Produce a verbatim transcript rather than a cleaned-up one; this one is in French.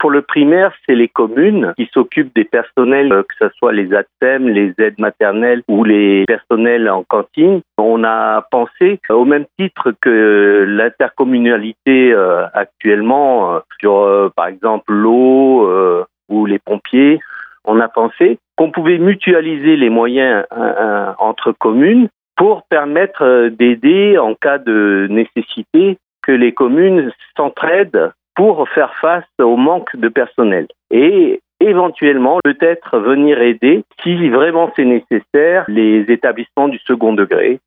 Pour le primaire, c'est les communes qui s'occupent des personnels, que ce soit les A T S E M, les aides maternelles ou les personnels en cantine. On a pensé, au même titre que l'intercommunalité euh, actuellement, euh, sur euh, par exemple l'eau euh, ou les pompiers, on a pensé qu'on pouvait mutualiser les moyens euh, euh, entre communes pour permettre euh, d'aider en cas de nécessité, que les communes s'entraident pour faire face au manque de personnel. Et éventuellement, peut-être venir aider, si vraiment c'est nécessaire, les établissements du second degré.